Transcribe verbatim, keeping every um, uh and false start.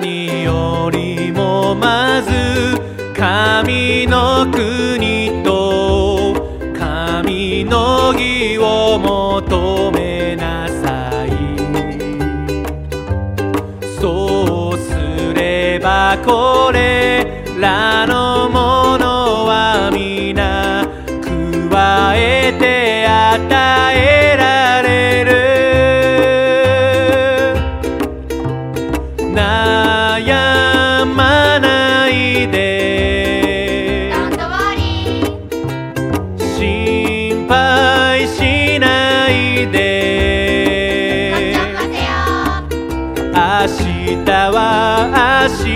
何よりもまず神の国と神の義を求めなさい。そうすればこれらのものは皆加えて与えられる。悩まないで、心配しないで、明日は明